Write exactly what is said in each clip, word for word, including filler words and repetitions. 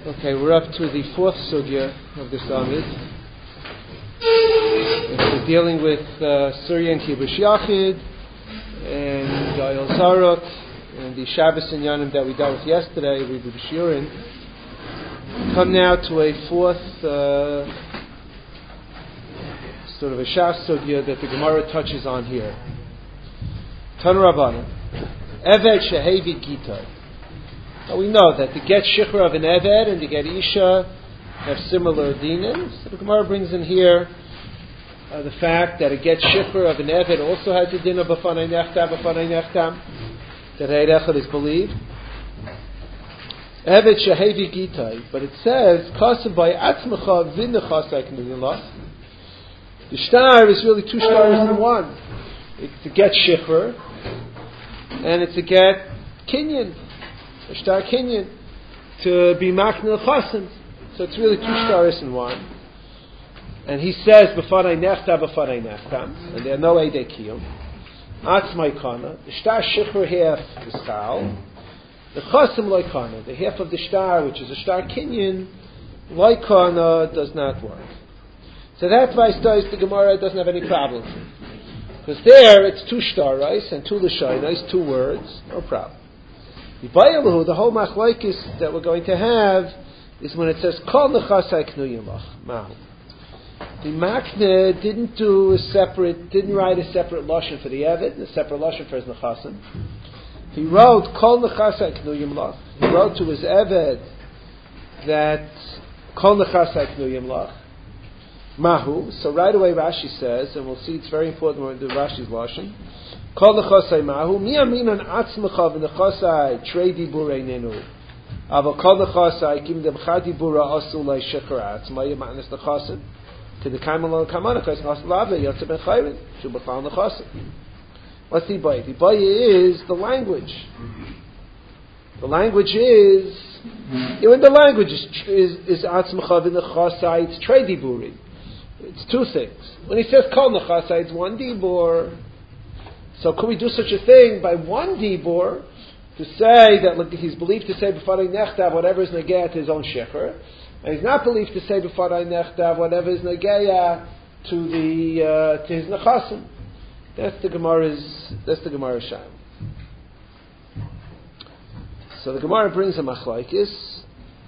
Okay, we're up to the fourth sugya of this Amid. We're dealing with uh, Surya and Kibush Yachid and Gayel Zarok and the Shabbos and Yanim that we dealt with yesterday, we did the Shiurin. Come now to a fourth uh, sort of a Shas sugya that the Gemara touches on here. Tan Rabbana, Eved Shehevi Gita. Now we know that the get shikra of an Eved and the get Isha have similar dinim. So the Gemara brings in here uh, the fact that a get shikra of an Eved also has a din of B'fanai Nechtam, B'fanai Nechtam, that Eid Echad is believed. Eved Shehevi Gitai, but it says, Kasav by Atzmacha V'nechasai K'nuyilach. The shtar is really two stars in one. It's a get shikra, and it's a get kinyan. A shtar kinyan, to be maknil chasim. So it's really two stars in one. And he says, B'fanai nechta, B'fanai nechtam, and there are no eidei kiyum. Atzmai kana. The shtar shikhr half is chal. The chasim loy kana. The half of the shtar, which is a shtar kinyan, loy kana, does not work. So that's why the Gemara doesn't have any problem. Because there it's two shtarais and two l'shainos, two words, no problem. The whole machlokes that we're going to have is when it says Kol nechasai knuyim lach. The Makne didn't do a separate, didn't write a separate lashon for the Eved, and a separate lashon for his nechasim. He wrote Kol nechasai knuyim lach. He wrote to his Eved that Kol nechasai knuyim lach. Mahu. So right away Rashi says, and we'll see it's very important when we do Rashi's lashon. Kol nechasai mahu mi aminan atzmecha v'nechasai trei dibur einenu. Aval kol nechasai kim demcha dibura asu lai sheker atzmai yemanis nechasim. Kedekayim alon kamana kais nechas lave yotze ben chayrin shu b'chal nechasim. What's the ibai? The ibai is the language. The language is, even the language is is, is atzmecha v'nechasai. It's trei diburi. It's two things. When he says kol nechasai, it's one dibur. So could we do such a thing by one dibur to say that look, he's believed to say b'fanai nechtav whatever is negea to his own sheker, and he's not believed to say b'fanai nechtav whatever is negea to the uh, to his nechasim. That's the Gemara's. That's the Gemara's shayla. So the Gemara brings a machlokes.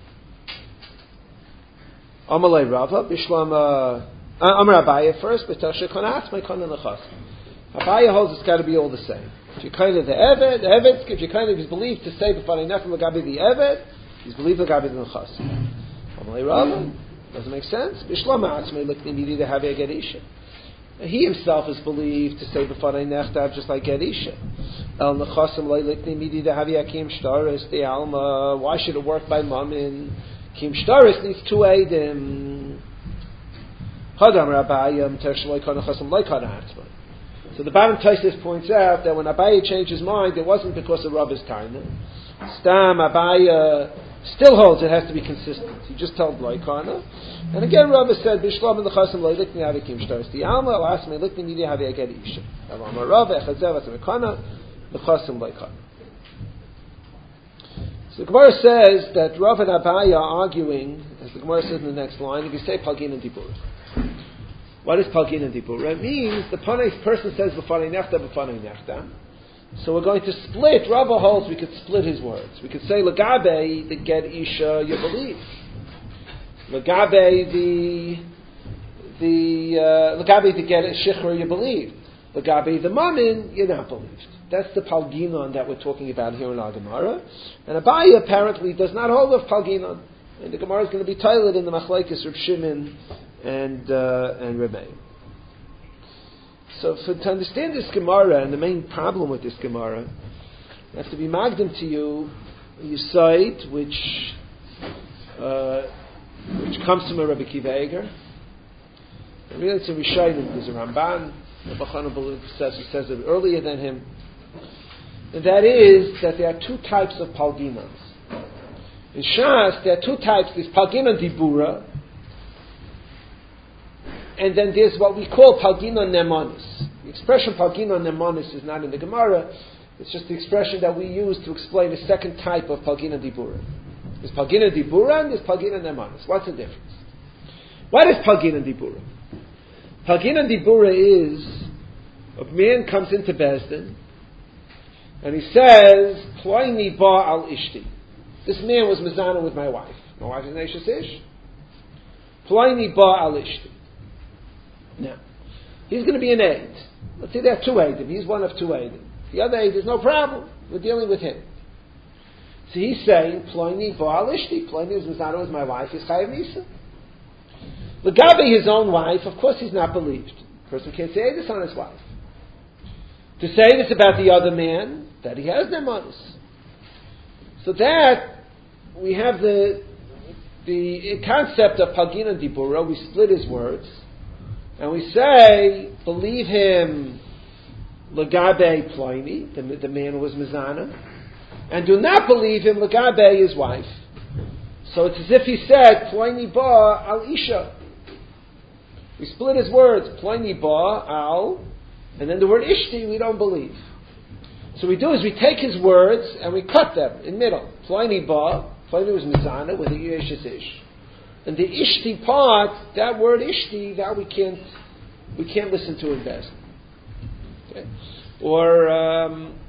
Amalei Rava b'shlam Amar Abaye first, but Tashekonat my konan nechasim. Abaye holds it's got to be all the same. If you're kind of the Eved, the Eved, if you're kind of, he's believed to say b'fanai nechtam l'gabi the Eved, he's believed l'gabi the Nechasim. Amalei Rava, doesn't make sense. B'shlam ha'atzmei l'kni midi dehavi get isha. He himself is believed to say b'fanai nechtam just like get isha. El Nechasim loy l'kni midi dehavi akim shtaris the alma. Why should it work by mamin? Kim shtaris needs two eidim. Hadam Rabbayim tershloy kana chasim loy kana hatzmai. So the bottom Tosfos points out that when Abaye changed his mind, it wasn't because of Rabbi's taina. Stam Abaye still holds it has to be consistent. He just told Loikana. And again, Rabbi said, Bishlam l'chasim lo'likni havikim shtaris the alma l'asmei likni midi havi aged isha. Amar Rav echazev atzmekana l'chasim loikana. So the Gemara says that Rav and Abaye are arguing, as the Gemara says in the next line, if you say Palgin and Dibur. What is Palgin and Dibur? It means the person says B'fanai nechta, B'fanai nechta. So we're going to split. Rava holds we could split his words. We could say Lagabe the get isha you believe. Lagabe the the uh, Lagabe the get shichra you believe. Lagabe the mamin you're not believed. That's the Palginon that we're talking about here in our Gemara. And Abaye apparently does not hold of Palginon. And the Gemara is going to be titled in the Machlekes Reb Shimon and uh, and Rebbe. So for, to understand this Gemara and the main problem with this Gemara, I have to be magdim to you you cite which uh, which comes from a Rabbi Kiva Eger. And really it's a Rishayim, there's a Ramban, the Bachana says he says it earlier than him. And that is that there are two types of Palginons. In Shas there are two types, there's Palginon Dibura, and then there's what we call Palginon Nemonis. The expression Palginon Nemonis is not in the Gemara. It's just the expression that we use to explain the second type of Palginon Dibura. There's Pagina Dibura and there's Pagina Nemanis. What's the difference? What is Pagina Dibura? Pagina Dibura is a man comes into Bezdin and he says, Ploini ba al ishti. This man was mezana with my wife. My wife is Neishas Ish. Ploini ba al ishti. Now, he's going to be an aid. Let's say there are two aidim. He's one of two aidim. The other aid is no problem. We're dealing with him. So he's saying, Ploini ba al ishti. Ploini was mezana with my wife. He's chayav nisa. Legabe his own wife, of course he's not believed. A person can't say this on his wife. To say this about the other man, that he has nemanis. So that, we have the the concept of Pagina Dibura, we split his words, and we say, believe him, Legabe Ploini, the, the man who was Mizana, and do not believe him, Legabe, his wife. So it's as if he said, Ploini ba al isha. We split his words, Ploini ba al, and then the word ishti we don't believe. So we do is we take his words and we cut them in middle. Ploini ba, Ploini was mizana with the yeshes ish. And the ishti part, that word ishti, that we can't we can't listen to in best. Okay. Or um,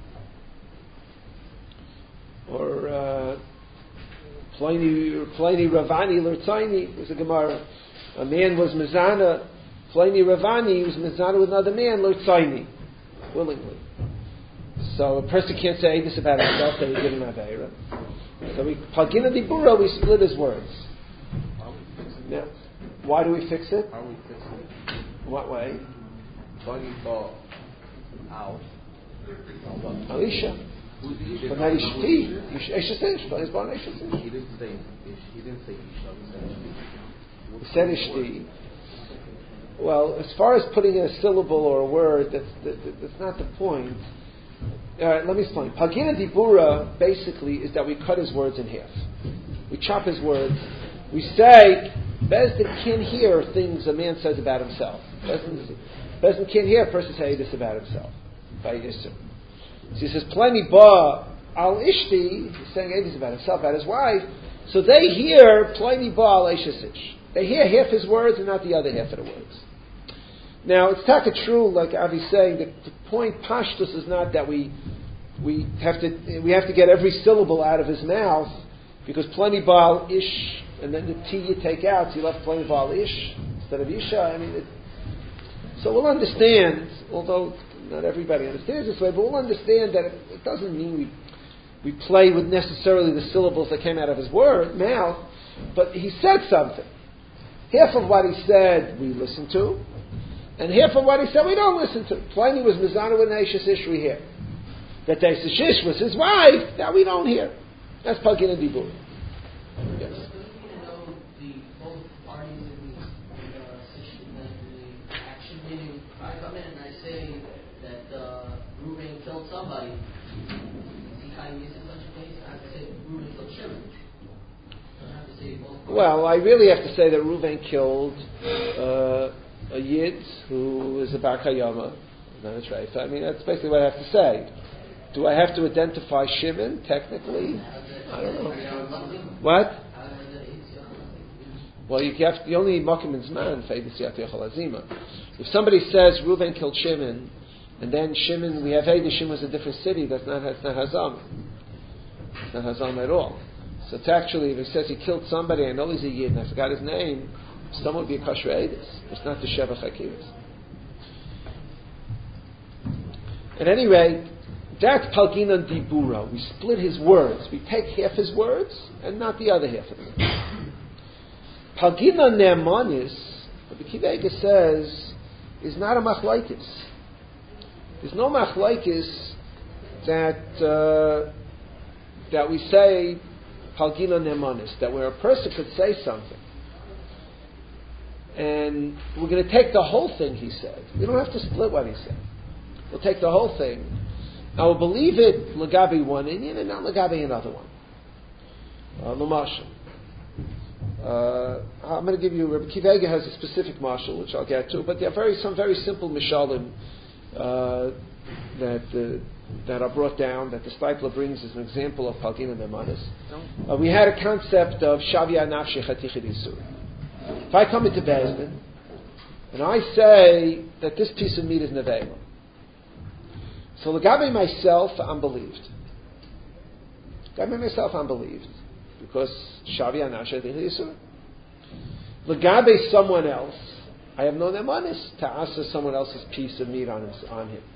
or uh, Ploini Ploini Ravani Lurtzaini was a Gemara. A man was mezana, Ploini Ravani was mezana with another man, Lurtzaini, willingly. So a person can't say this about himself that he did an Aveira. So we Pagina Dibura, we split his words. Now, why do we fix it? How we fix it? In what way? Ploini ba al Alisha. But not Ishti. Eshes Ish. He's born Eshes Ish. He didn't say he didn't say Isha, he said Ishti. He said ishti. Well, as far as putting in a syllable or a word, that's, that, that's not the point. All right, let me explain. Pagina Dibura basically is that we cut his words in half. We chop his words. We say, Bezdin can't hear things a man says about himself. Bezdin, Bezdin can't hear a person say this about himself. By Yisur. So he says, Ploini ba al ishti, he's saying this about himself, about his wife. So they hear Ploini ba al ishasish. They hear half his words and not the other half of the words. Now, it's taka true, like Avi's saying, that the point pashtus is not that we we have to we have to get every syllable out of his mouth, because Ploini ba al ish, and then the T you take out, so you left Ploini ba al ish instead of isha. I mean, it, so we'll understand, although not everybody understands this way, but we'll understand that it, it doesn't mean we we play with necessarily the syllables that came out of his word mouth, but he said something. Half of what he said we listen to, and half of what he said we don't listen to. Ploini was mizana with Neishas Ish, we hear. That Neishas Ish was his wife, that we don't hear. That's Pagina Dibur. Yes. Killed somebody. Is he kind of using such a case? I have to say Reuben killed Shimon. I don't have to say both parties. Well, I really have to say that Reuven killed uh, a Yid who is a Bar Kayama, not a Treifa. I mean, that's basically what I have to say. Do I have to identify Shimon, technically? I don't know. What? Well, you have the only Mokim in Zman, Feidus Yat Yochel Azima. If somebody says Reuven killed Shimon, and then Shimon, we have hey, the Shimon was a different city. That's not that's not Hazam. It's not Hazam at all. So it's actually, if he says he killed somebody, I know he's a Yid, and I forgot his name, someone would be a Kosher Eidus. It's not the Sheva Chakiris. At any rate, that's Pagina Dibura. We split his words. We take half his words and not the other half of them. Pagina Ne'emanis, what the Kivega says, is not a machlaikis. There's no machlaikis that uh, that we say Pagina Ne'emanis, that where a person could say something and we're going to take the whole thing he said. We don't have to split what he said. We'll take the whole thing. I will believe it Lagabi one Indian and not Lagabi another one. Uh, L'mashal. Uh, I'm going to give you, Rabbi Kivega has a specific mashal, which I'll get to, but there are very, some very simple mishalim uh, that uh, that are brought down, that the Stipler brings as an example of Palgina Nemanis. Uh, we had a concept of Shavia Nafshi Chatichid Yisur. If I come into Beis Din, and I say that this piece of meat is Nevela, so Lagabe myself, I'm believed. Lagabe myself, I'm believed. Because Shavia Nafshi Chatichid Yisur. Lagabe someone else, I have no Nemanis to answer someone else's piece of meat on, his, on him.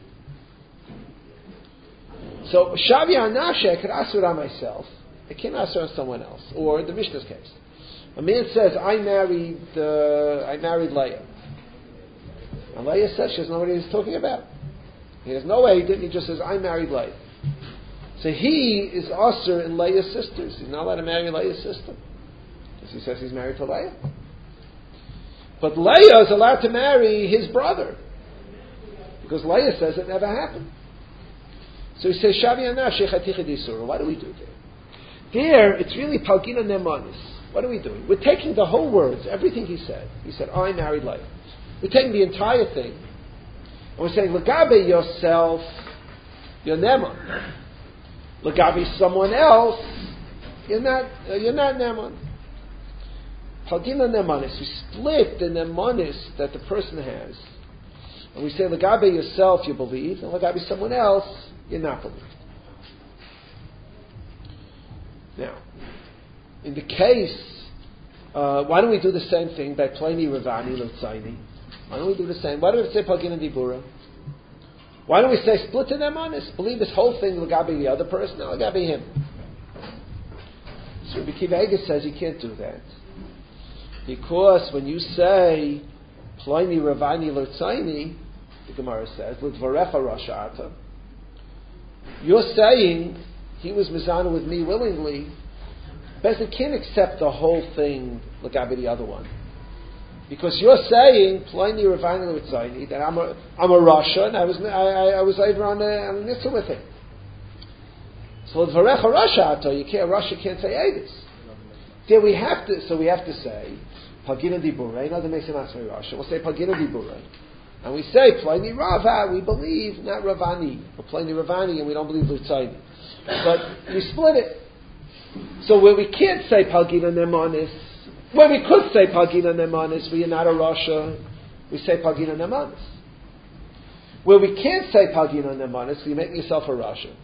So Shavia Nafshi, I could ask it on myself. I can't ask it on someone else. Or the Mishnah's case, a man says, "I married, uh, I married Leah," and Leah says she doesn't know what he's talking about. He has no way he didn't. He just says, "I married Leah." So he is usher in Leah's sisters. He's not allowed to marry Leah's sister because he says he's married to Leah. But Leah is allowed to marry his brother because Leah says it never happened. So he says, Shavia Nafshi Chatichid Yisur. What do we do there? There, it's really Palgina Nemanis. What are we doing? We're taking the whole words, everything he said. He said, I married Leah. We're taking the entire thing, and we're saying, Lagabe yourself, you're Neman. Lagabe someone else, you're not, uh, you're not Neman. Palgina Nemanis. We split the Nemanis that the person has. And we say, Lagabe yourself, you believe, and Lagabe someone else, you're not believed. Now, in the case, uh, why don't we do the same thing by Pliny Ravani Lutzaini? Why don't we do the same? Why don't we say Palgina Dibura? Why don't we say split to them honest? Believe this whole thing Lagabe the other person, no, Lagabe him. So Rabbi Akiva Eiger says you can't do that. Because when you say Pliny Ravani Lutzaini, the Gemara says, L'dvarecha Rasha'ata, you're saying he was mizana with me willingly. Bezin can't accept the whole thing Lagabe the other one. Because you're saying, Pliny Ravani Lutzaini, that I'm a, I'm a Rasha and I was, I, I, I was over on a, on a Nitza with him. So L'dvarecha Rasha'ata, you can't, Rasha can't say Eidos. There we have to, so we have to say, Palgina Dibura, another Mesim Asmei Rasha, we'll say Palgina Dibura. And we say, Pliny Rava, we believe, not Ravani, or Pliny Ravani, and we don't believe Lutzaini. But we split it. So where we can't say Palgina Nemanis, where we could say Palgina Nemanis, we are not a Rasha, we say Palgina Nemanis. Where we can't say Palgina Nemanis, you make yourself a Rasha.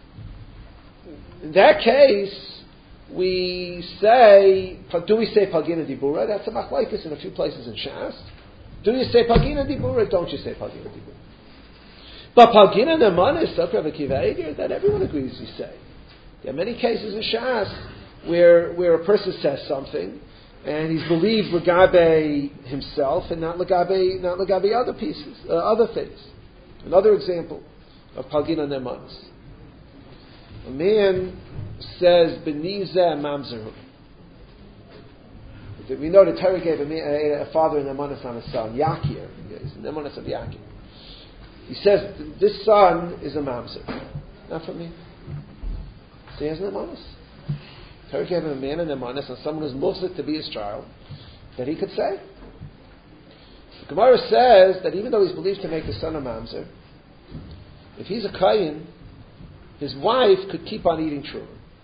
In that case, we say, do we say Palgina Dibura? That's a machlokes in a few places in Shas. Do you say Palgina Dibura? Don't you say Palgina Dibura? But Palgina Nemanis, Rabbi Akiva Eiger, that everyone agrees you say. There are many cases in Shas where where a person says something and he's believed Lagabe himself and not Lagabe not Lagabe other pieces, uh, other things. Another example of Palgina Nemanis. A man says B'ni zeh mamzeru. We know the Torah gave a, man, a father an nemanis on a son, Yakir. It's an nemanis of Yakir. He says this son is a mamzer, not for me. So he has an nemanis. Torah gave him a man an nemanis on someone who's mufzit to be his child that he could say. The Gemara says that even though he's believed to make the son a mamzer, if he's a kayin, his wife could keep on eating truma.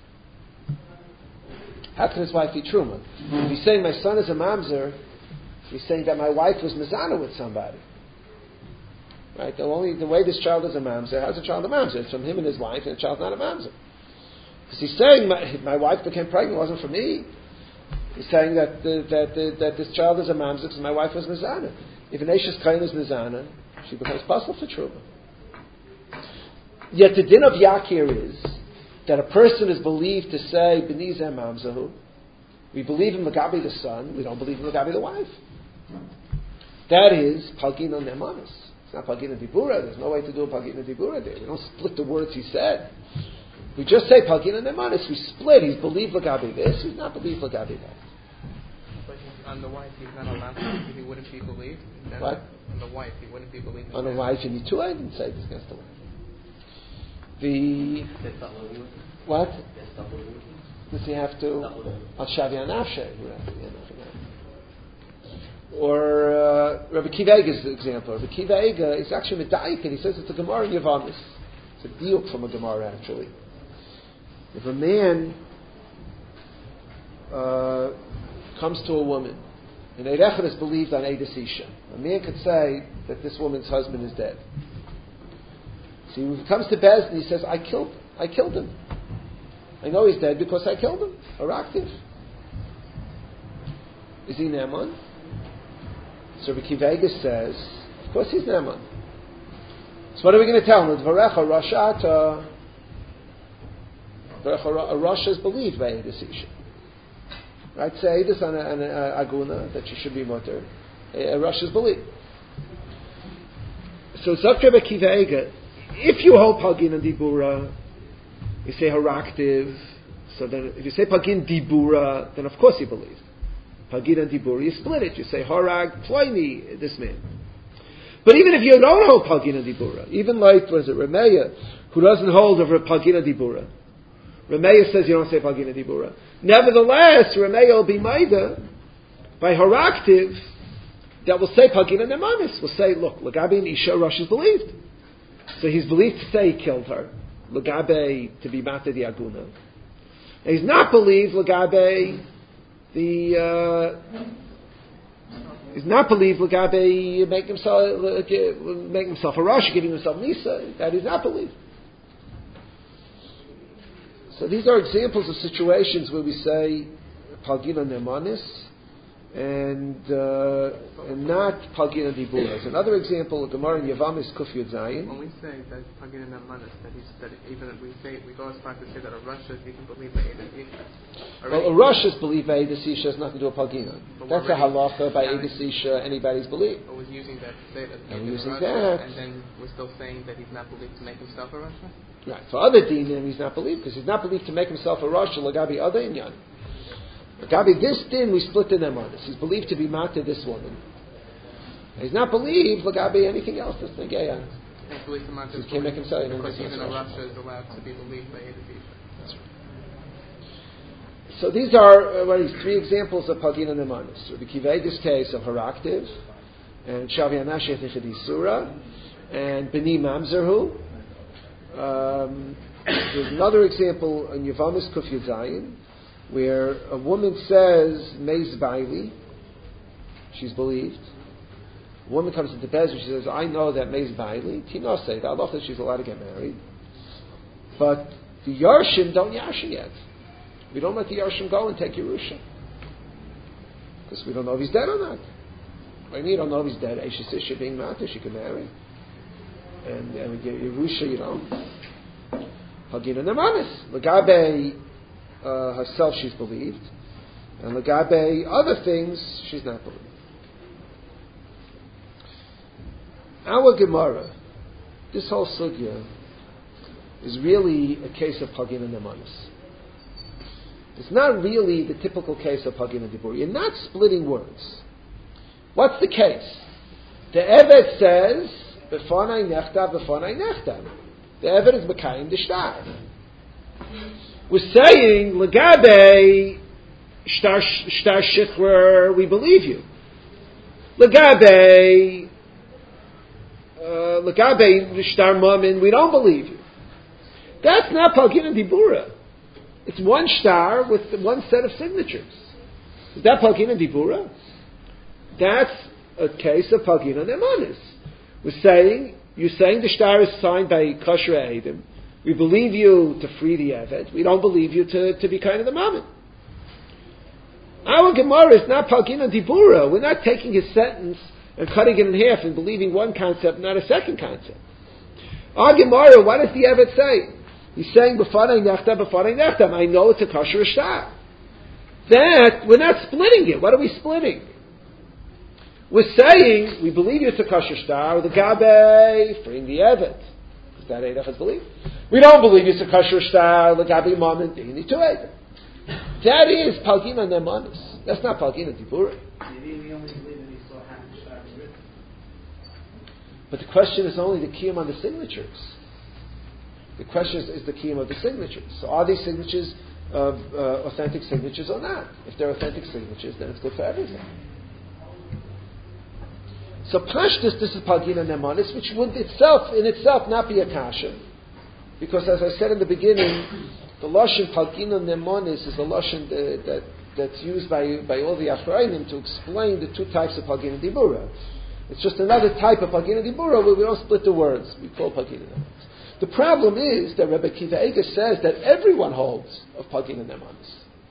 How can his wife eat truma? If he's saying my son is a mamzer, he's saying that my wife was mizana with somebody. Right? The only the way this child is a mamzer, how's a child a mamzer? It's from him and his wife, and the child's not a mamzer. Because he's saying my, my wife became pregnant, it wasn't for me. He's saying that the, that the, that this child is a mamzer because my wife was mizana. If an Eishes Kain is mizana, she becomes possible for truma. Yet the din of Yakir is that a person is believed to say B'ni zeh mamzahu. We believe in Lagabe the son, we don't believe in Lagabe the wife. That is Palgina Nemanis. It's not Palgina Dibura. There's no way to do a Palgina Dibura there. We don't split the words he said. We just say Palgina Nemanis. We split. He's believed Lagabe this, he's not believed Lagabe that. But on the wife, he's not allowed. He wouldn't be believed. Then What? On the wife, he wouldn't be believed. On the wife, you need two. I didn't say this against the wife. The what? Does he have to? On Shavia Nafshi. Or uh, Rabbi Kiva Eiga's example. Rabbi Kiva Eiga is actually medayik, and he says it's a Gemara in Yavamis. It's a diuk from a Gemara, actually. If a man uh, comes to a woman, and Eid Echad is believed on Eidus Isha, a man could say that this woman's husband is dead. So he comes to Bez and he says, I killed, I killed him. I know he's dead because I killed him. Araktiv. Is he Naaman? So Rabbi Kiva Eiga says, of course he's Naaman. So what are we going to tell him? Dvarecha Rashata. A Rasha is believed by Eidus Isha. Right? Say this on an aguna that she should be mutter. A Rasha is believed. So it's up to Rabbi Kiva Eiga. If you hold Pagin and Dibura, you say Haraktiv. So then, if you say Pagin Dibura, then of course you believe. Pagin and Dibura, you split it. You say Harag Ploini, this man. But even if you don't hold Pagin and Dibura, even like what is it, Remeya, who doesn't hold over Pagin and Dibura. Remeya says you don't say Pagin and Dibura. Nevertheless, Remeya will be Maida by Haraktiv that will say Pagin and Nemanis. Will say, look, Lagabi and Isha Rosh is believed. So he's believed to say he killed her. Lagabe to be Mata di Aguna. And he's not believed Lagabe the uh, he's not believed Lagabe make himself make himself a Rosh, giving himself Nisa. That is not believed. So these are examples of situations where we say Pagina Nemanis and uh, and not Pagina Diburas. Another example of Gemara in Yavam is Kuf Yud Zayin. When we say that Pagina Nemanis, that he's that even if we say we go as far as to say that a Russia you can believe by Eidus Isha. Well, a Rush is believed by Eidus Isha has nothing to do with Pagina. That's a halacha by Eidus Isha. Anybody's belief. But was using that to say that and he's using Russia, that, and then we're still saying that he's not believed to make himself a Russia. Right. For other dinim, he's not believed because he's not believed to make himself a Rosh Lagabi other inyan. Lagabi this din, we split the name on this. He's believed to be Mata this woman. He's not believed Lagabi anything else. That's Negeya. So he can't make himself. Because even a Russia is allowed to be believed by Eidus Isha. That's right. So these are uh, what is three examples of Pagina Nemanis. Rabbi Kiva Eiga's case of Haraktiv, and Shavi Anasheh Tichadi Surah, and Beni Mamzerhu. Um, there's another example in Yavamis Kuf Yud Zayin, where a woman says Meiz Baili, she's believed. A woman comes into Bez and she says, I know that Meiz Baili, Tina say that Allah that she's allowed to get married. But the Yarshim don't Yashin yet. We don't let the Yarshim go and take Yerusha. Because we don't know if he's dead or not. I mean, you don't know if he's dead. Eishes Isha being Mata, she can marry. And, and Yerusha, you know, Hagina Nemanis. Lagabe uh, herself, she's believed. And Lagabe other things, she's not believed. Our Gemara, this whole sugya, is really a case of Hagina Nemanis. It's not really the typical case of Hagina Dibur. You're not splitting words. What's the case? The Evet says, B'fonai nechta, b'fonai nechta. The evidence is Mekayim the shtar. We're saying, Legabe, shtar, shtar shichrer, we believe you. Legabe, uh, Legabe, shtar mamin, we don't believe you. That's not Pagina Dibura. It's one shtar with one set of signatures. Is that Pagina Dibura? That's a case of Pagina Nemanis. We're saying, you're saying the shtar is signed by Kosher Eidim. We believe you to free the Evet. We don't believe you to, to be kind of the Mammon. Our Gemara is not Pagina Dibura. We're not taking his sentence and cutting it in half and believing one concept, not a second concept. Our Gemara, what does the Evet say? He's saying, B'fanei nechta, b'fanei nechta. I know it's a Kosher shtar. That, we're not splitting it. What are we splitting? We're saying, we believe you it's a kosher shtar, the gabe, freeing the evet. Is that Eidach is believed? We don't believe it's a kosher shtar, the gabe moment, you need to evet. That is Pagina Nemanis. That's not Pagina Dibura. But the question is only the kiyum on the signatures. The question is, is the kiyum of the signatures. So are these signatures uh, uh, authentic signatures or not? If they're authentic signatures, then it's good for everything. So Pashtus, this is Pagina Nemanis, which would itself, in itself, not be a kasha. Because as I said in the beginning, the Lashon Pagina Nemanis is a Lashon that, that, that's used by, by all the Achrayim to explain the two types of Pagina Dibura. It's just another type of Pagina Dibura where we don't split the words. We call Pagina Nemanis. The problem is that Rebbe Kiva Eger says that everyone holds of Pagina Nemanis.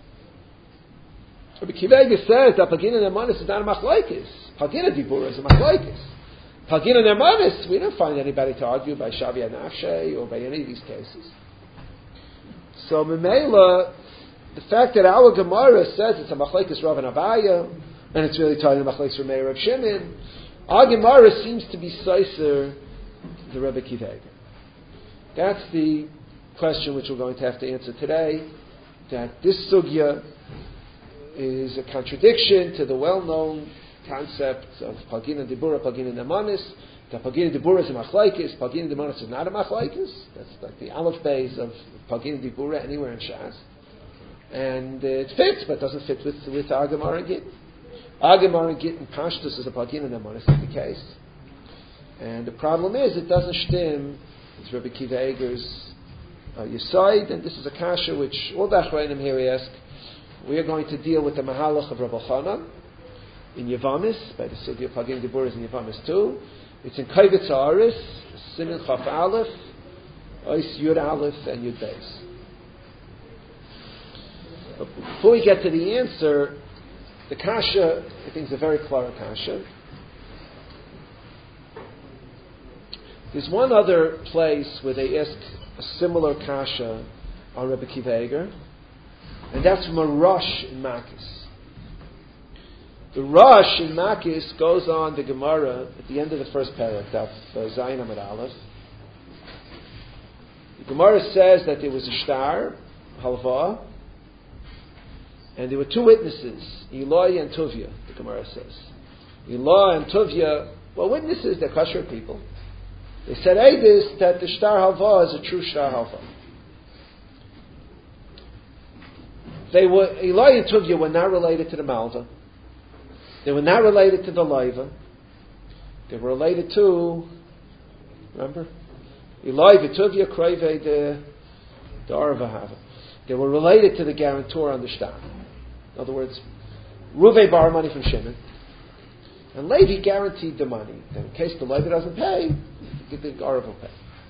Rebbe Kiva Eger says that Pagina Nemanis is not a machlokes. Pagina Dibura is a machlokes. Pagina Nemanis, we don't find anybody to argue by Shavia Nafshe or by any of these cases. So Memela, the fact that our Gemara says it's a machlokes Rav and Abaya, and it's really talking about machlokes Ramei Rav Shimon, our Gemara seems to be Seiser the Rebbe Kiva Eger. That's the question which we're going to have to answer today, that this sugya is a contradiction to the well-known concept of Pagina Dibura, Pagina Nemanis, that Pagina Dibura is a machlokes, Pagina Nemanis is not a machlokes. That's like the aleph base of Pagina Dibura anywhere in Shas. And uh, it fits, but doesn't fit with, with our Gemara and Gittin. Our Gemara and Gittin Pashtus is a Pagina Nemanis is the case. And the problem is, it doesn't stem. It's Rebbe Kiva Eger's uh, Yesod, and this is a kasha which all the Achrayim here ask. We are going to deal with the Mahalach of Rabbi Chanan in Yevamis, by the Sugya Pagin Dibur is in Yevamis too. It's in Kovetz Haaretz, Simin Chaf Aleph, Ois Yud Aleph, and Yud Beis. But before we get to the answer, the kasha, I think, is a very clear kasha. There's one other place where they ask a similar kasha on Rebbe Kiva Eger, and that's from a Rosh in Makis. The Rosh in Makis goes on the Gemara at the end of the first parak, Daf Zayin Amud Aleph. The Gemara says that there was a shtar, halva, and there were two witnesses, Eloi and Tuvia, the Gemara says. Eloi and Tuvia were witnesses, they're kosher people. They said, hey, this, that the shtar halva is a true shtar halva. They were, Eloi and Tuvia were not related to the Malva. They were not related to the Leiva. They were related to, remember? Eloi v'Tuvia Kreve de the Arvahava. They were related to the guarantor on the shtar. In other words, Ruvei borrowed money from Shimon, and Levi guaranteed the money. Then in case the Levi doesn't pay, the Arav will pay.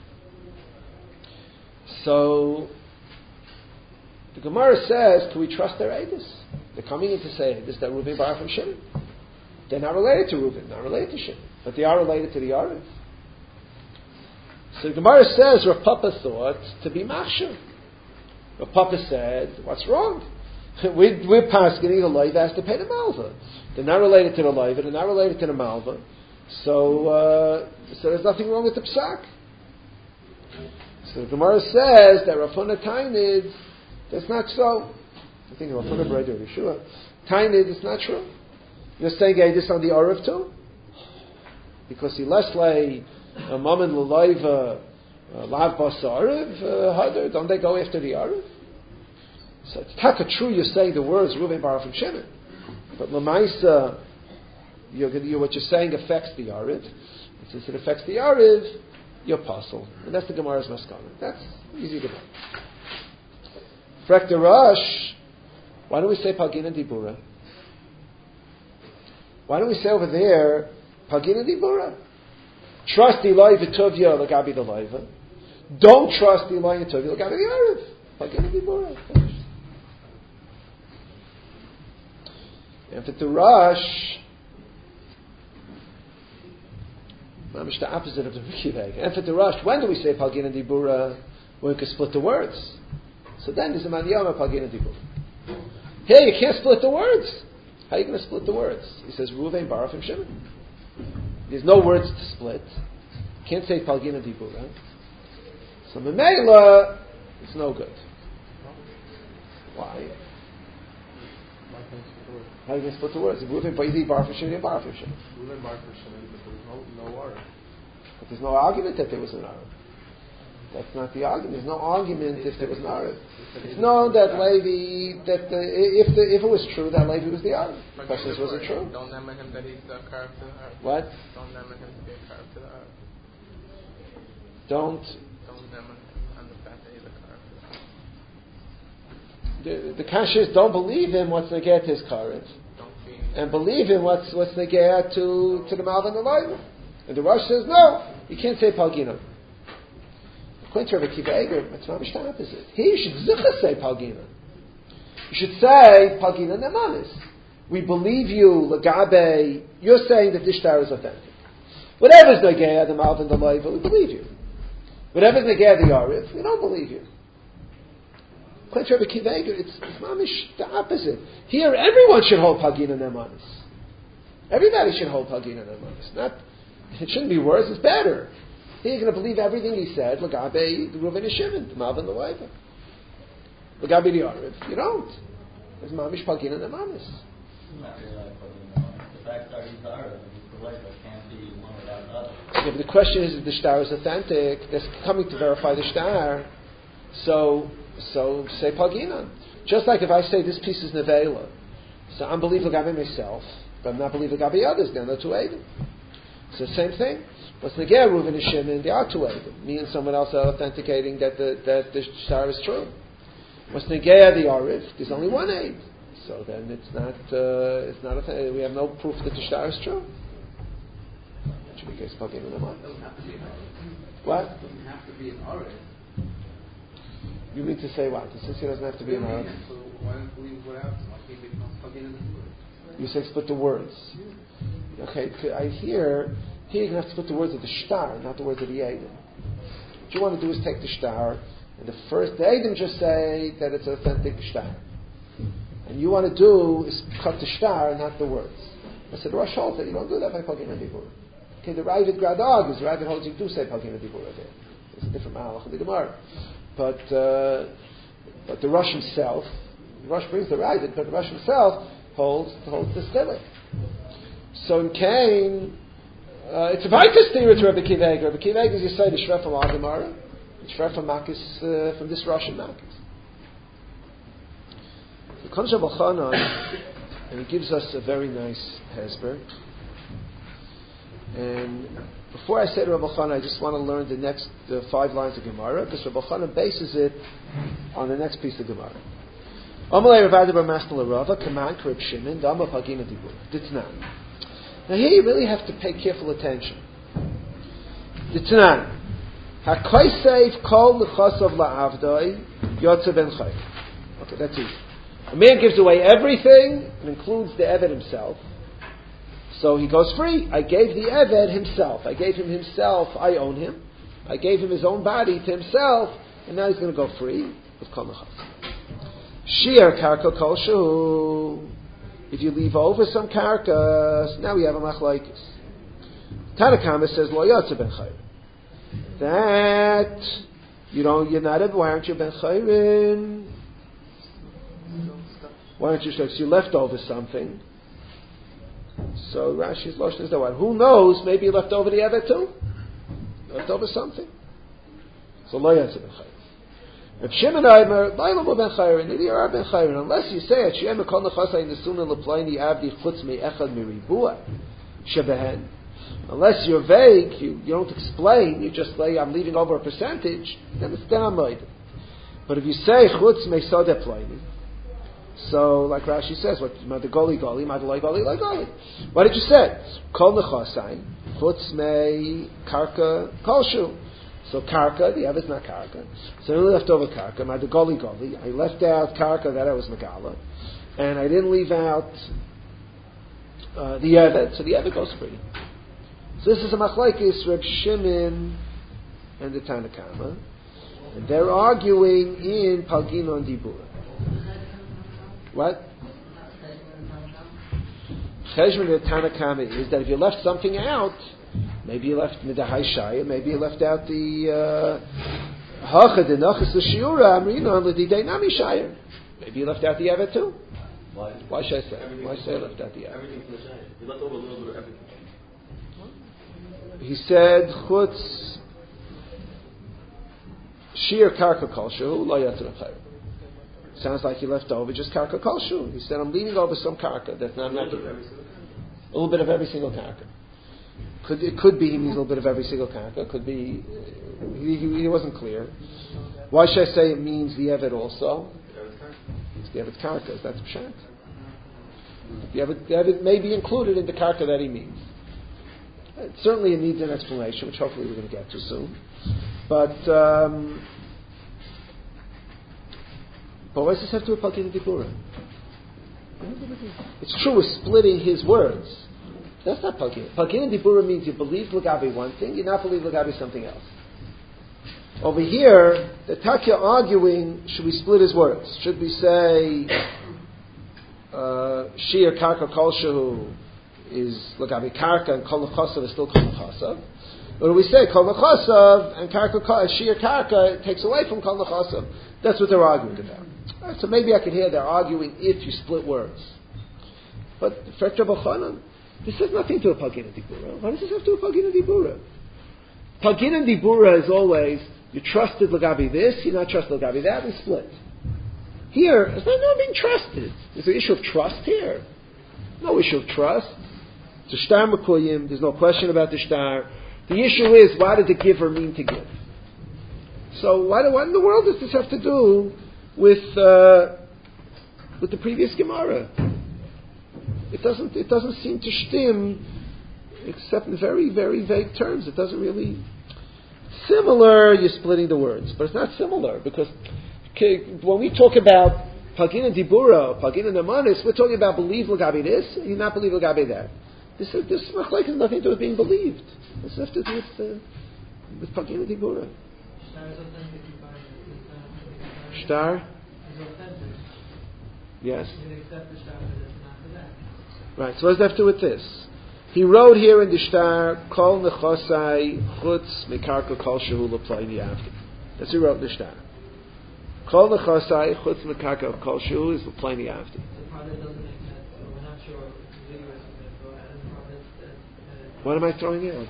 So the Gemara says, can we trust their Eidos? They're coming in to say this that Reuven borrowed from Shimon. They're not related to Reuven, not related to Shimon, but they are related to the Arav. So the Gemara says Rav Papa thought to be machshir. Rav Papa said, what's wrong? we, we're paskening the Leiva has to pay the Malva. They're not related to the Leiva, they're not related to the Malva. So, uh, so there's nothing wrong with the psak. So the Gemara says that Rav Huna Tainid, that's not so. I think Rav Huna Breder Yeshua Tainid is not true. You're saying hey, this on the Arav too, because he less lay a moment l'loiva lav bas Arav hadar. Don't they go after the Arav? So it's taka true. You're saying the words Reuven borrowed from Shimon, but l'maisa. You're, you're, what you're saying affects the Ariv. And since it affects the Ariv, you're puzzled. And that's the Gemara's Maskana. That's easy to know. Frekta Rosh, why don't we say Pagina Dibura? Why don't we say over there, Pagina Dibura? Trust Eloi v'Tuvia l'gabi the Leiva. Don't trust Eloi v'Tuvia l'gabi the Ariv. Pagina Dibura. And for the Rosh, it's the opposite of the Rikiveg. And for the Rush, when do we say Palgin and Dibura? When we can split the words. So then there's a Maniyama Palgin and Dibura. Here you can't split the words. How are you going to split the words? He says Reuven borrowed from Shimon. There's no words to split. Can't say Palgin and Dibura. So Memela, it's no good. Why? How are you going to split the words? Reuven borrowed from Shimon, borrowed from Shimon. Reuven borrowed from Shimon. No, no Arav. But there's no argument that there was an Arav. That's not the argument. There's no argument if there was an Arif. It's known that Levi, that the, if the, if it was true that Levi was the Arif. The question is, was it true? Don't limit him that he's the Karif to the Arif. What? Don't limit him to be a Karif to the Arif. Don't. Don't limit him on the fact that he's a Karif to the Arif. The, the Kash is, don't believe him what's Negeah his Karif. And believe him what's what's Negeah to, to the Malvin and the Levi. And the Rosh says, no, you can't say Palgina. According to Rabbi Akiva Eiger, it's not the opposite. He should zicha say Palgina. You should say Palgina Nemanis. We believe you, Lagabe. You're saying that this shtar is authentic. Whatever's Negeah, the Malvin, the Levi, we believe you. Whatever's Negeah, the Arif, we don't believe you. According to Rabbi Akiva Eiger, it's, it's mamish the opposite. Here, everyone should hold Palgina Nemanis. Everybody should hold Palgina Nemanis. Not, it shouldn't be worse, it's better. You're going to believe everything he said, Lagabe, the Reuven and Shimon, the Malvin, the Levi. Lagabe, the Arif. You don't. There's mamish Palgina Nemanis. The fact that he's the Arif, the Levi can't be one without the other. Yeah, but the question is if the shtar is authentic. They're coming to verify the shtar. So, so say Palgina. Just like if I say this piece is Nevela, so I'm believing Lagabe myself, but I'm not believing Lagabe others. They're not two Eidim. So same thing. What's Negeah, Reuven and Shimon, they are two Eidim. Me and someone else are authenticating that the that the shtar is true. What's Negeah, the Arif? There's only one Eid. So then it's not uh, it's not a, we have no proof that the shtar is true. That should be case Palgina Nemanis. What? It doesn't have to be an Arif. You mean to say what? The Sissi doesn't have to be an Arif. So why don't we what else? He becomes Palgina Nemanis. You say split the words. Okay, I hear here you have to split the words of the shtar, not the words of the Eidim. What you want to do is take the shtar, and the first the Eidim just say that it's an authentic shtar, and you want to do is cut the shtar, not the words. I said Rosh holds that you don't do that by Palgina Dibur. Okay, the Ravid Gradog is the Ravid holds you do say Palgina Dibur there. It's a different Malach of the Gemara, but uh, but the Rosh himself, the Rosh brings the Ravid, but the Rosh himself holds holds the Stilik. So in Cain, uh, it's a vital theory to Rabbi Akiva Eiger. Rabbi Akiva Eiger is you say the Shver from Al-Gemara, the Shver from Makis, uh, from this Russian Makis. So comes Rabbi Chanan, and he gives us a very nice hesber. And before I say to Rabbi Chanan, I just want to learn the next uh, five lines of Gemara, because Rabbi Chanan bases it on the next piece of Gemara. Amalei Rav Adabar Masnel Rava, Kaman Krib Shimon, Dama Palgina Dibur. Ditnan. Now here you really have to pay careful attention. Ditnan. HaKoisev kol l'chosov la'avdoi yotze ben chayv. Okay, that's easy. A man gives away everything, and includes the Eved himself. So he goes free. I gave the Eved himself. I gave him himself. I own him. I gave him his own body to himself, and now he's going to go free with kol l'chosov. Shir karka kol shehu. If you leave over some karkas, now we have a machlokes. Tanakama says lo yotze ben chayv. That you don't, you're not. Why aren't you ben chayrin? Why aren't you? So you left over something. So Rashi's lotion is the one. Who knows? Maybe you left over the other too. Left over something. So lo yotze ben chayv. If Shimon Aimer, Lailam ben Chayrin, Nidi are ben Chayrin, unless you say it, Shem Kol Nechasai in the Sunnah Leplaini Avdi Chutz Me Echad Miribua Shebehen. Unless you're vague, you, you don't explain, you just say, I'm leaving over a percentage, then it's Damaid. But if you say Chutz Me Sode Plaini, so like Rashi says, what Madagoli Goli, Madalai Goli, like Goli. What did you say? Kol Nechasai, Chutz Me Karka Kolshu. So karka, the Evet's not karka. So I only left over karka. My goli goli. I left out karka that I was megala, and I didn't leave out uh, the Evet. So the Evet goes free. So this is a machlekes Reb Shimon and the Tanakama, and they're arguing in Palgina and Dibur. What? Cheshvan and Tanakama is that if you left something out, maybe you left Midahai Shaya, maybe you left out the Hachad and Nachas Shiura Amrina L'Didei Nami Shire. Maybe you left out the Evet too. Why? Why should I say? Everything Why should I left out the Evet? Everything's the Shire. You left over a little bit of everything. He said Chutz. Shir karka kolshu lo yatzir chayr. Sounds like he left over just karka kolshu. He said, I'm leaving over some karka that's not not a little bit of every single karka. Could it could be he means a little bit of every single karka. Could be he, he, he wasn't clear. Why should I say it means the evet also? It's the evet karka. That's pshat. The evet, the evet may be included in the karka that he means. It certainly it needs an explanation, which hopefully we're going to get to soon. But um, but what does this have to do with Pagina Dibura? It's true we're splitting his words. That's not Pagina. Pagina Dibura means you believe Lagabi one thing, you not believe Lagabi something else. Over here, the Takya arguing, should we split his words? Should we say Shir Karka Kolshahu is Lagabi Karka and Kol Nechasav is still Kol Nechasav? Or do we say Kol Nechasav and Karka Shir Karka takes away from Kol Nechasav? That's what they're arguing about. Right, so maybe I could hear they're arguing if you split words. But Frek Rabbi Chanan, this has nothing to do with Pagina Dibura. Why does this have to do with Pagina Dibura? Pagina Dibura is always you trusted Lagabi this, you not trusted Lagabi that, and split. Here, it's not no being trusted. There's an issue of trust here. No issue of trust. It's a shtar mekuyim. There's no question about the shtar. The issue is, what does the giver mean to give? So, why do, what in the world does this have to do with uh, with the previous Gemara? It doesn't. It doesn't seem to shtim, except in very, very vague terms. It doesn't really. Similar, you're splitting the words, but it's not similar because when we talk about Pagina Dibura, Pagina Namanis, we're talking about believe Lagabi this, and you not believe Lagabi that. This is this machlek has nothing to do with being believed. This has to do with uh, with Pagina Dibura. Shtar? Yes. Right, so what does that have to do with this? He wrote here in the shtar, Kol Nechosai Chutz Mekarka Kol Shehu L'Playni Avdi. That's what he wrote in the shtar. Kol Nechosai Chutz Mekarka Kol Shehu is L'Playni Avdi. What am I throwing out?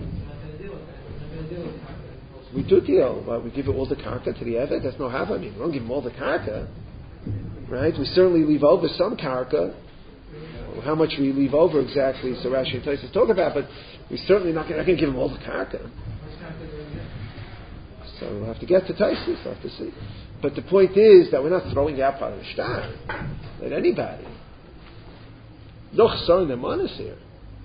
We do deal. Well, we give all the karka to the Evet. That's no hava. I mean, we don't give him all the karka. Right? We certainly leave over some karka. How much we leave over exactly, so Rashi and Tosfos talk about, but we're certainly not going to give him all the karka. So we'll have to get to Tosfos, we'll have to see. But the point is that we're not throwing out part of the shtar at anybody. No chesaron nemanis here.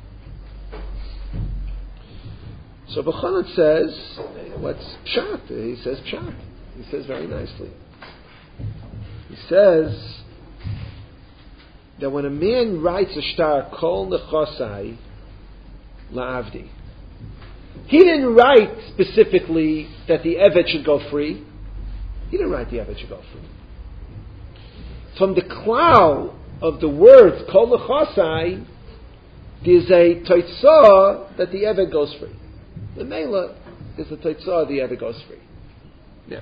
So B'chanan says, what's pshat? He says pshat. He says very nicely. He says that when a man writes a shtar, Kol Nechosai La'avdi, he didn't write specifically that the Evet should go free. He didn't write the Evet should go free. From the klal of the words Kol Nechosai, there's a toitzah that the Evet goes free. The Mela is the toitzah the Evet goes free. Yeah.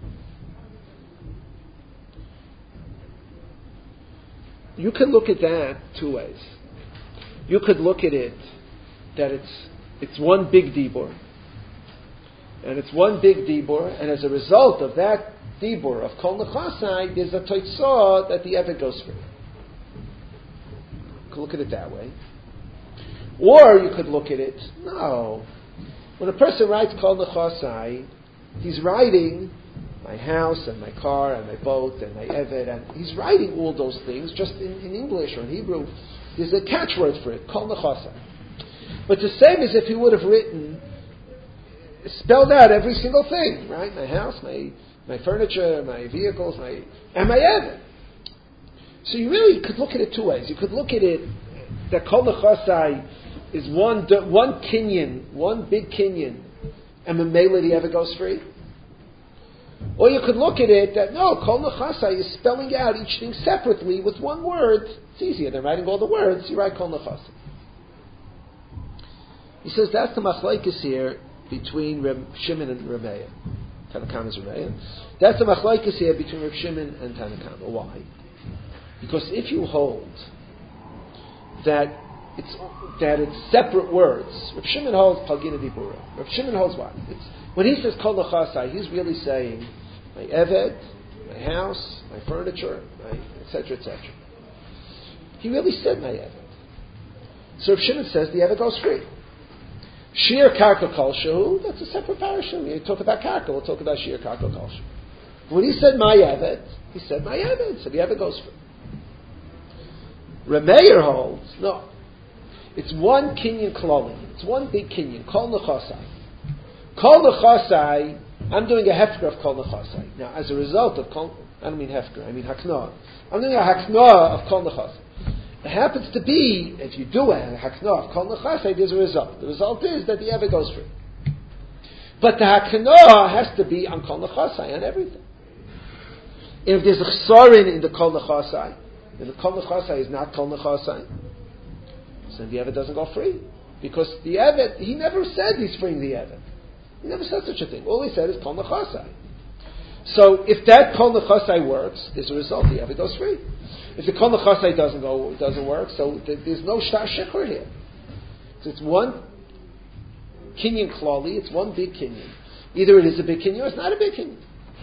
You can look at that two ways. You could look at it that it's it's one big dibur, and it's one big dibur, and as a result of that dibur of Kol Nechasai, there's a toitzah that the Evet goes free. You could look at it that way, or you could look at it no. When a person writes Kol Nechasai, he's writing my house and my car and my boat and my Evet, and he's writing all those things just in, in English or in Hebrew. There's a catchword for it, Kol Nechasai. But the same as if he would have written, spelled out every single thing, right? My house, my my furniture, my vehicles, my and my Evet. So you really could look at it two ways. You could look at it that Kol Nechasai is one one kinyan, one big kinyan, and the Mela the Evet goes free. Or you could look at it that no, Kol Nechasai is spelling out each thing separately with one word. It's easier than writing all the words. You write Kol Nechasai. He says that's the machlokes here between Reb Shimon and Rameya. Tanakama's Rameya. That's the machlokes here between Reb Shimon and Tanakama. Why? Because if you hold that it's that it's separate words, Reb Shimon holds Pagina Dibura. Reb Shimon holds what? It's When he says kol nechasai, he's really saying my eved, my house, my furniture, my et cetera, et cetera. He really said my eved. So Rav Shimon says the eved goes free. Shir karka kol shehu, that's a separate parasha. We talk about karka, we'll talk about shir karka kol shehu. When he said my eved, he said my eved, so the eved goes free. Rameir holds, no. It's one kinyan kloli. It's one big kinyan. Kol nechasai. Kol nechasai, I'm doing a hefker of kol nechasai. Now, as a result of kol, I don't mean hefker, I mean haknah. I'm doing a haknah of kol nechasai. It happens to be, if you do a haknah of kol nechasai, there's a result. The result is that the eved goes free. But the haknah has to be on kol nechasai, on everything. If there's a chsarin in the kol nechasai, and the kol nechasai is not kol nechasai, so the eved doesn't go free. Because the eved, he never said he's freeing the eved. He never said such a thing. All he said is kol nechasai. So if that kol nechasai works, there's a result. The eved goes free. If the kol nechasai doesn't go, doesn't work, so th- there's no shtar shikr here. So it's one kinyan klali. It's one big kinyan. Either it is a big kinyan or it's not a big kinyan.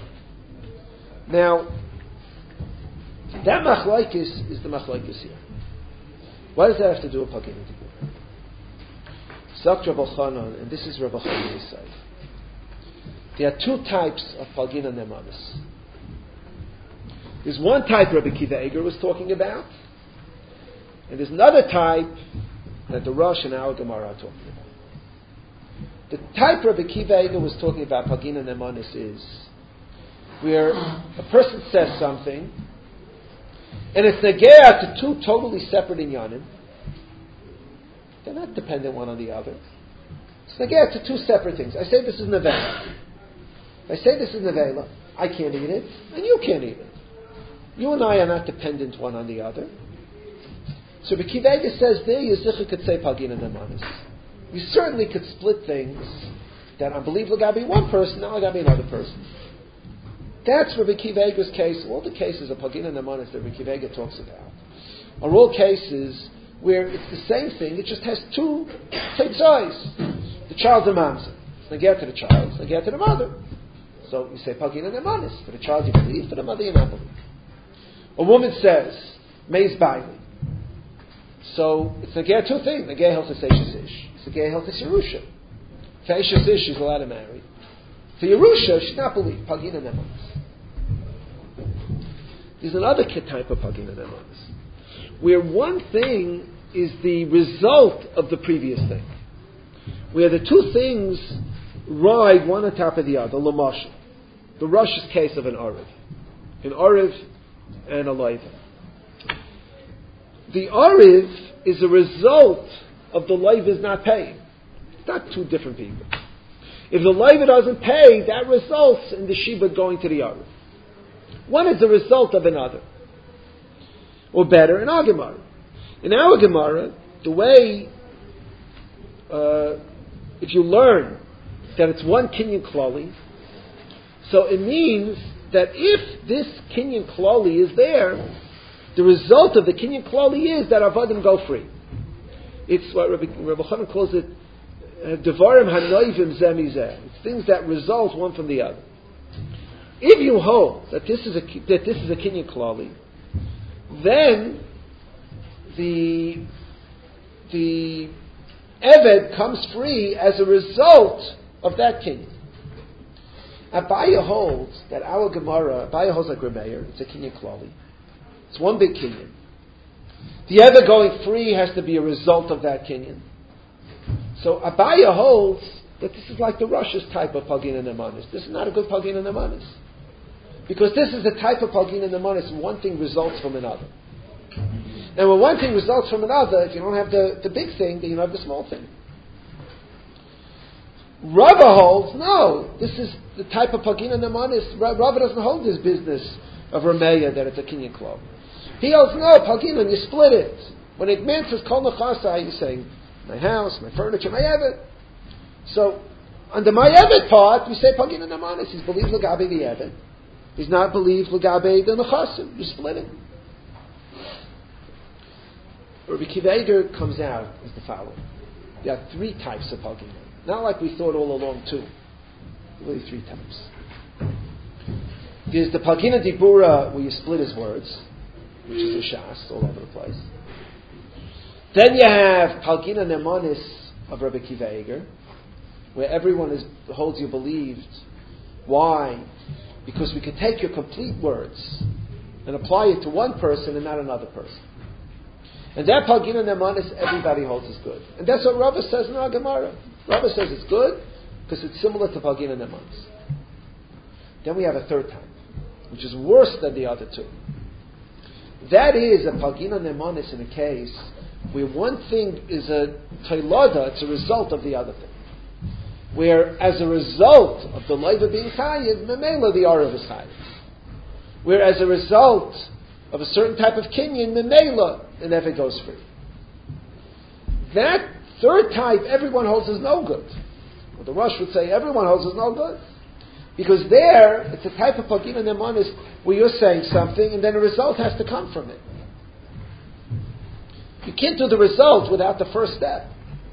Now, that machlokes is the machlokes here. What does that have to do with Pagin and Tikkun? Zok Rabbi Chanan, and this is Rabbi Chanan's side. There are two types of Pagin and Nemanis. There's one type Rabbi Kiva Eger was talking about, and there's another type that the Rosh and our Gemara are talking about. The type Rabbi Kiva Eger was talking about Pagin and Nemanis is where a person says something, and it's negea to two totally separate inyanim. They're not dependent one on the other. It's negea to two separate things. I say this is nevela. I say this is nevela. I can't eat it, and you can't eat it. You and I are not dependent one on the other. So Rabbi Kiva Eger says there, Yizicha could say Pagin and Nemanis. You certainly could split things that I believe will be one person, now will be another person. That's Rabbi Kiva Eger's case. All the cases of Pagin and Nemanis that Rabbi Kiva Eger talks about are all cases where it's the same thing, it just has two tetzais. The child's a mamzer. It's negea to the child, it's negea to the mother. So you say Pagin and Nemanis. For the child you believe, for the mother you not believe. A woman says, Meiz Baili. So it's negea two things. Negea Hilchas Eishes Ish. It's negea Hilchas Yerusha. For Eishes Ish, she's allowed to marry. For Yerusha, she's not believe. Pagin and Nemanis. There's another type of Pagin and Nemanis, where one thing is the result of the previous thing, where the two things ride one on top of the other. L'mashal, the Rosh's case of an Ariv, an Ariv and a Leiva. The Ariv is a result of the Leiva's not paying. It's not two different people. If the Leiva doesn't pay, that results in the Shiva going to the Ariv. One is the result of another. Or better, in our Gemara. In our Gemara, the way, uh, if you learn that it's one kinyan klali, so it means that if this kinyan klali is there, the result of the kinyan klali is that avadim go free. It's what Rabbi, Rabbi Chanan calls it devarim hanoivim zemizeh. It's things that result one from the other. If you hold that this is a that this is a kinyan klali, then the the eved comes free as a result of that kinyan. Abaya holds that our Gemara, Abaya holds like Remeir, it's a kinyan klali. It's one big kinyan. The eved going free has to be a result of that kinyan. So Abaya holds that this is like the Rosh's type of Pagin and Nemanis. This is not a good Pagin and Nemanis. Because this is the type of Pagin and Nemanis, one thing results from another. And when one thing results from another, if you don't have the, the big thing, then you don't have the small thing. Rava holds, no, this is the type of Pagin and Nemanis. Rava doesn't hold this business of Rameya that it's a kinyan club. He holds, no, Pagin, and you split it. When it means says Kol Nechasai, you're saying, my house, my furniture, my eved. So, under my eved part, we say Pagin and Nemanis. He's believed Lagabe the eved. He's not believed Lagabe the Nechasim. You're splitting. Rabbi Kiva Eger comes out as the following. There are three types of Pagin. Not like we thought all along, too. Really three types. There's the Pagina Dibura, where you split his words, which is a Shas, all over the place. Then you have Pagina Nemanis of Rabbi Akiva Eiger, where everyone is, holds you believed. Why? Because we could take your complete words and apply it to one person and not another person. And that Pagina Nemanis, everybody holds is good. And that's what Rava says in our Gemara. Rava says it's good because it's similar to Pagina Nemanis. Then we have a third type, which is worse than the other two. That is a Pagina Nemanis in a case where one thing is a Tailada, it's a result of the other thing. Where as a result of the Leiva being Chayiv, Memela the Arav is Chayiv. Where as a result of a certain type of Kinyan, Memela, and if it goes free. That third type, everyone holds is no good. Well, the Rosh would say everyone holds is no good. Because there, it's a type of Pagina Nemanis where you're saying something and then a result has to come from it. You can't do the result without the first step.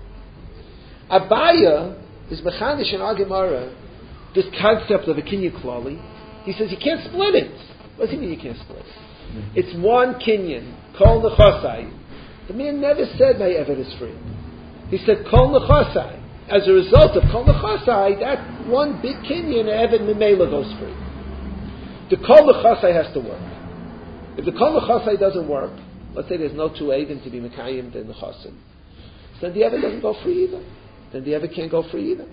Abaya is mechanish in our Gemara, this concept of a kinyan klali. He says you can't split it. What does he mean you can't split it? It's one kinyan, kol nechasai. The man never said my evet is free. He said kol nechasai. As a result of kol nechasai, that one big kinyan, evet memela goes free. The kol nechasai has to work. If the kol nechasai doesn't work, let's say there's no two eidim to be mekayim in the chasim, then the evet doesn't go free either. Then the evet can't go free either.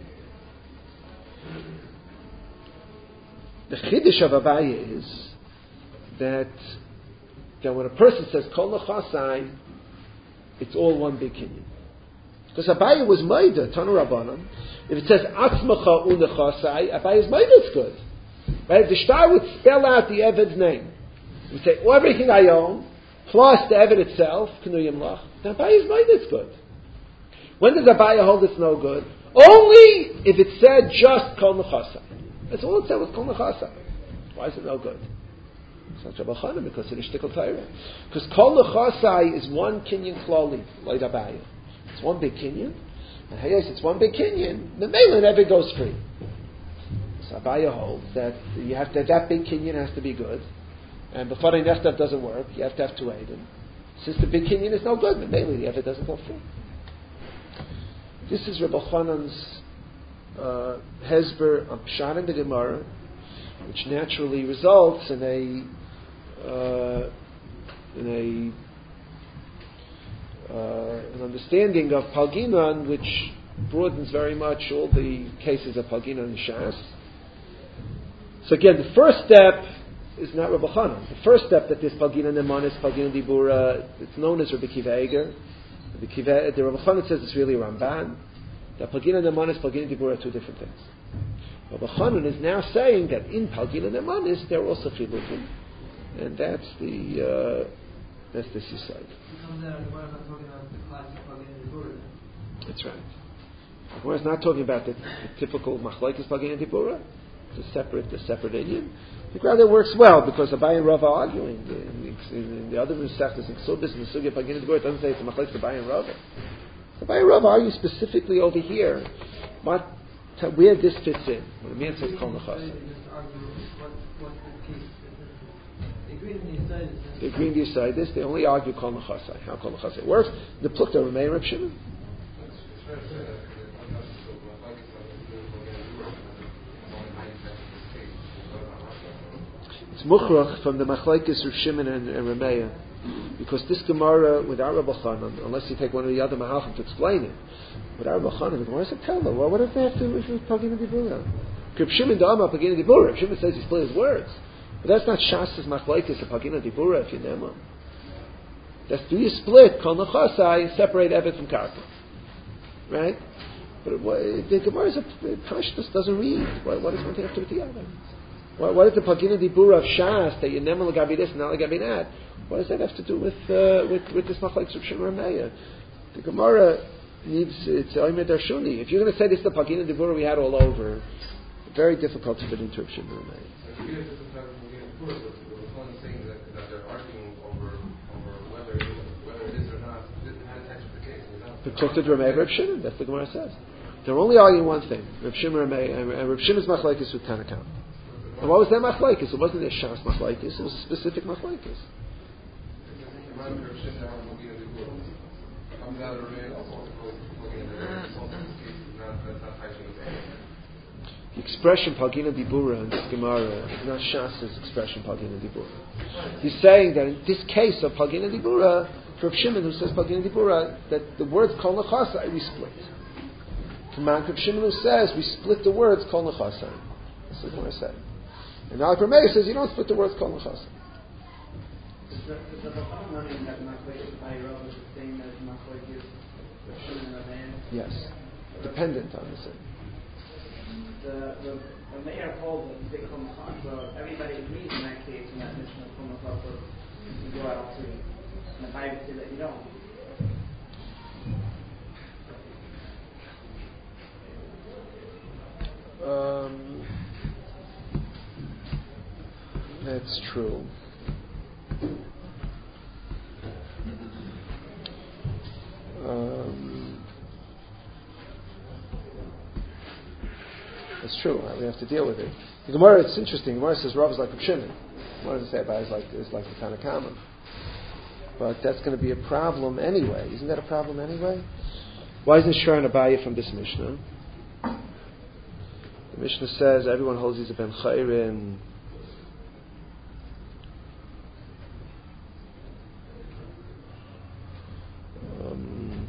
The chiddush of Abaye is that, that when a person says kol nechasai, it's all one big kinyan. Because Abaye was maida, Tanu Rabbanan. If it says atzmacha unechasai, Abaye's maida is good. Right? The shtar would spell out the eved's name. He would say, oh, everything I own, plus the eved itself, Knuyim Lach, then Abaye's maida is good. When does Abaye hold it's no good? Only if it said just kol nechasai. That's all it said was kol nechasai. Why is it no good? It's not Rabbi Chanan because it is shtickle Torah. Because kol nechasai is one kinyan klali, like Abaye. It's one big kinyan. And Hayes, it's one big kinyan. The Mela never goes free. So Abaye holds that you have to, that big kinyan has to be good. And before the neftav doesn't work, you have to have two eidim. Since the big kinyan is no good, the Mela the Evid doesn't go free. This is Rabbi Chanan's uh, Hezber of Pshat in the Gemara, which naturally results in a uh, in a Uh, an understanding of Palginan, which broadens very much all the cases of Palginan and Shas. So again, the first step is not Rabbi Chanan. The first step that this Palginan Nemanis, Palginan Dibura, it's known as Rabbi Akiva Eiger. Rabbi Akiva, the Rabbi Chanan says it's really Ramban. That Palginan Nemanis, Palginan Dibura are two different things. Rabbi Chanan is now saying that in Palginan Nemanis there are also Chilukim, and that's the uh, that's the Sisai. That's right. The Gemara is not talking about the, the typical machlokes Pagina Dibura. It's a separate, a separate Indian. I think rather it works well because Abaye and Rava are arguing. In, in, in the other Mesechtas, in Ksubis, in the Sugya Pagina Dibura, it doesn't say it's a machlokes Abaye and Rava. Abaye and Rava argue specifically over here what, where this fits in. When the man says Kol Nechasai. They agree on the side this. They only argue Kol Nechasai. How Kol Nechasai works. The Plukta Ramei Reb Shimon. It's Mukhrach from the Machlekes Reb Shimon and, and Ramei, because this Gemara without Rabbi Chanan, unless you take one of the other Mahalchim to explain it, without Rabbi Chanan, the Gemara said, tell them, well, what does they have to do with Pagina Dibura? Reb Shimon Dama Pagina Dibura. Reb Shimon says he split his words. But that's not Shas's Machlekes of Pagina Dibura if you know him. That's do you split Kol Nechasai, separate Evet from Karka, right? But it, the Gemara is a Pashtus doesn't read. Why, what does one thing have to do with the other? Why, what is the Pagina Dibura of Shas that you never legabi this and not legabi that? What does that have to do with uh, with, with this Machlekes of Shimon Rameya? The Gemara needs it's Oimed Darshuni. If you're going to say this is the Pagina Dibura we had all over, very difficult to fit into Reb Shimon Rameya. The one saying that, that they're arguing over over whether whether it is or not. How to answer the case? Protected Ramei Reb Shimon. That's what the Gemara says. They're only arguing one thing. Reb Shimon and Reb Shimon's machlokes with Tanakam. And what was that machlokes? It wasn't a Shas machlokes. It was a specific machlokes. The expression Pagina Dibura in this Gemara is not Shas's expression Pagina Dibura. He's saying that in this case of Pagina Dibura, for Reb Shimon who says Pagina Dibura, that the words Kol Nechasai we split. From Reb Shimon who says we split the words Kol Nechasai. That's what Gemara said. And Alec Rameir says you don't split the words Kol Nechasai. Yes, dependent on the same. The, the, the mayor holds that they come on, so everybody agrees in that case in that mission of Kumas Lachor, you go out to, and the Bible says that you don't. Um, that's true. Um, It's true. Right? We have to deal with it. The Gemara, it's interesting. The Gemara says Rav is like Reb Shimon. What does it say about it? Is like is like the Tanakama. But that's going to be a problem anyway. Isn't that a problem anyway? Why isn't Sharon Abaye from this Mishnah? The Mishnah says everyone holds he's a ben chayrin. Um,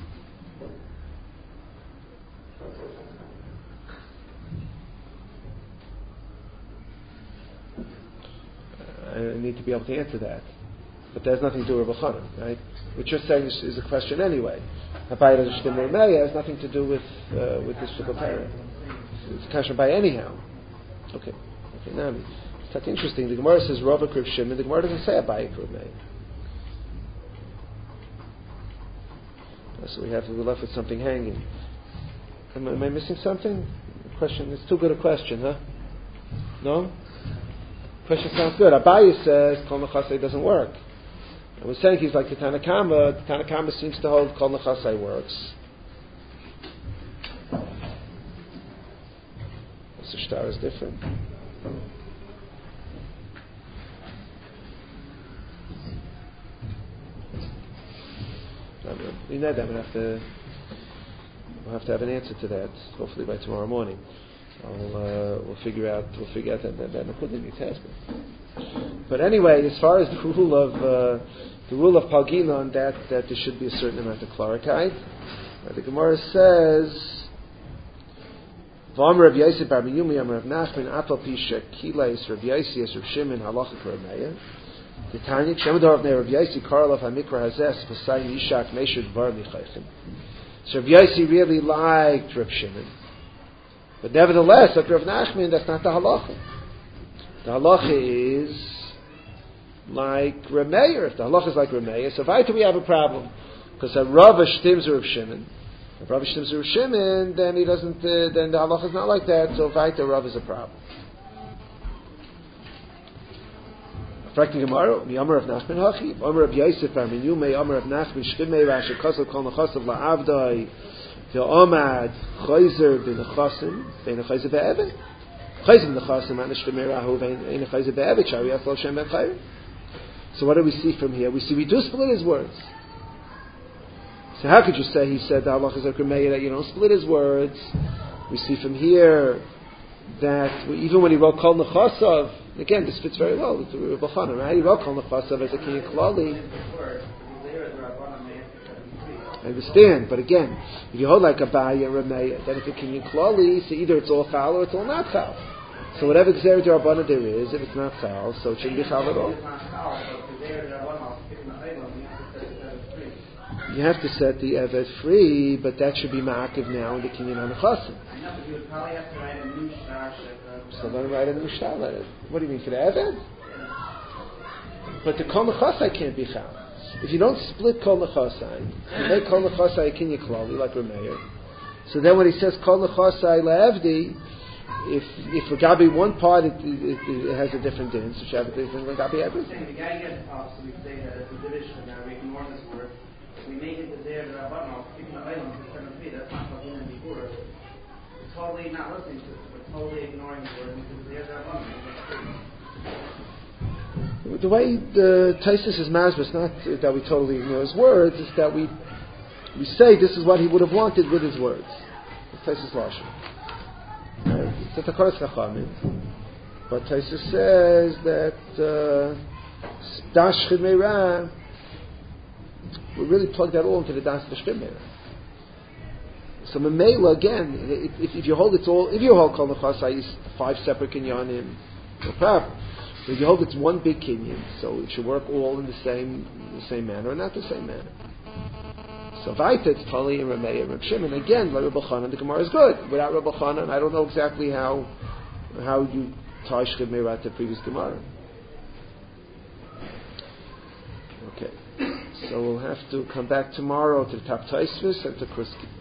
I need to be able to answer that. But that has nothing to do with Reb Chanan, right? What you're saying is, is a question anyway. Abaye doesn't shtim Rameya has nothing to do with uh, with this Shukapara. It's a question by anyhow. Okay. Okay, now it's quite interesting. The Gemara says Rav Reb Shimon. The Gemara doesn't say Abaye Rameya. So we have to be left with something hanging. Am, am I missing something? The question. It's too good a question, huh? No. Question sounds good. Abaye says Kol Nechasai doesn't work. I was saying he's like the Tanakama. The Tanakama seems to hold Kol Nechasai works. So Shtar is different. We know that. We'll have to. We'll have to have an answer to that. Hopefully by tomorrow morning. I'll, uh, we'll figure out. We'll figure out that that that test. But anyway, as far as the rule of uh, the rule of Palginon, that that there should be a certain amount of clarity. Uh, the Gemara says, "V'amar Rav Yosef bar Miyumi Amar Rav Nachman Apal Pisha Kilais Rav Yosef Rav Shimon Halacha Karameya." The Tanya Shemador of Rav Yosef Karlov Hamikra Hazes Pasai Yishak Meshud Bar Michayim. So Rav Yosef really liked Rav Shimon. But nevertheless, like Rav Nachman, that's not the halacha. The halacha is like Rameir. If the halacha is like Rameir, so if we have a problem, because a Rav shtims Rav Shimon, if Rav shtims Rav Shimon, then he doesn't. Uh, then the halacha is not like that. So if the Rav is a problem. Fracking Gemara, Yamar of Nachman Hachi, Amar of Yosef, Armin Yume, Amar of Nachman Shtimei Rashi Kasel Kol Nechasav LaAvdai. Omad Chayzer bin Chasim, Ben Chayzer be'Evet. Chayzer bin Chasim, Anish Demirahu, Ben Chayzer be'Evet. Shari Aflo Shem Ben Chayr. So what do we see from here? We see we do split his words. So how could you say he said the halacha is like Rameya that you don't split his words? We see from here that even when he wrote Kol Nechasav, again this fits very well with the Rebbe Chanan, right? He wrote Kol Nechasav as a king klali. I understand, but again, if you hold like Abaye and Rameya, then if it's Kinyan Klali, so either it's all Chal or it's all not Chal. So whatever Gzeret D'Rabbanan there is, if it's not Chal, so it shouldn't be Chal at all. You have to set the Evet free, but that should be Ma'akiv now in the Kinyan HaNechasim. I know, but you would probably have to write a new shtar. So then write a new shtar. What do you mean, for the Evet? But the Kol Nechasai can't be Chal. If you don't split Kol Nechasai, you make Kol Nechasai Kinyan Klali, like Rameir. So then when he says Kol Nechasai Le'evdi, if if for Gabi one part it, it, it has a different din, so Shabbat is different than Gabi everything. The guy gets off, so we say that it's a division, that we ignore this word. We make it the day of the Rabbanah, keeping the island for seven feet, that's not Pagina Dibura. totally not listening to it. We're totally ignoring the word because there's our mom. The way the Taisus is masbeh is not that we totally ignore his words, it's that we we say this is what he would have wanted with his words. Taisus Lashon. It's a Takaras Chachamim. But Taisus says that Das Chid Meirah, we really plug that all into the Das Chid Meirah. So Memela again, if, if you hold it's all, if you hold Kol Nechasai is five separate kinyanim, no problem. But if you hold it's one big kinyan, so it should work all in the same the same manner, or not the same manner. So Vaita, it's Tali and Rameh and Reb Shimon. Again, like Rabbi Chanan, the Gemara is good. Without Rabbi Chanan, I don't know exactly how how you tie Shchid Meirah to previous Gemara. Okay. So we'll have to come back tomorrow to the Tap Taisvis and to Kriski.